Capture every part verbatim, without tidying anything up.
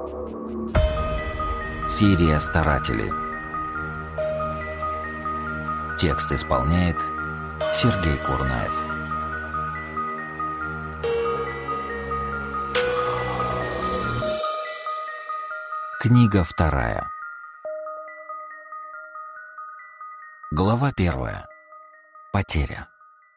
Серия «Старатели». Текст исполняет Сергей Курнаев. Книга вторая. Глава первая. Потеря.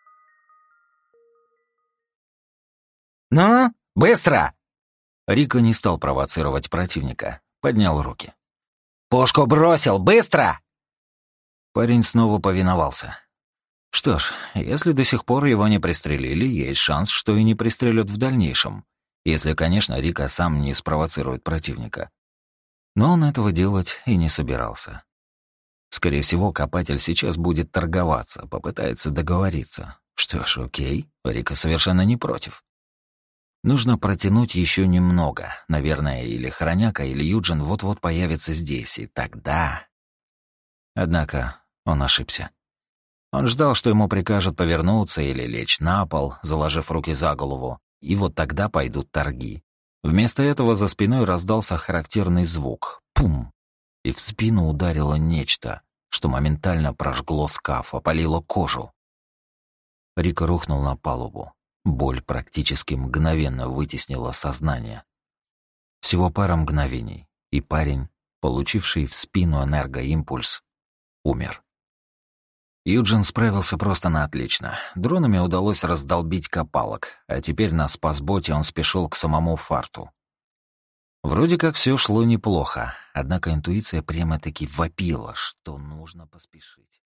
«Ну, быстро!» Рико не стал провоцировать противника, поднял руки. «Пушку бросил! Быстро!» Парень снова повиновался. Что ж, если до сих пор его не пристрелили, есть шанс, что и не пристрелят в дальнейшем. Если, конечно, Рико сам не спровоцирует противника. Но он этого делать и не собирался. Скорее всего, копатель сейчас будет торговаться, попытается договориться. Что ж, окей, Рико совершенно не против. Нужно протянуть еще немного. Наверное, или Хроняка, или Юджин вот-вот появится здесь, и тогда... Однако он ошибся. Он ждал, что ему прикажут повернуться или лечь на пол, заложив руки за голову, и вот тогда пойдут торги. Вместо этого за спиной раздался характерный звук — пум, и в спину ударило нечто, что моментально прожгло скаф, опалило кожу. Рико рухнул на палубу. Боль практически мгновенно вытеснила сознание. Всего пара мгновений, и парень, получивший в спину энергоимпульс, умер. Юджин справился просто на отлично. Дронами удалось раздолбить копалок, а теперь на спасботе он спешил к самому фарту. Вроде как все шло неплохо, однако интуиция прямо-таки вопила, что нужно поспешить.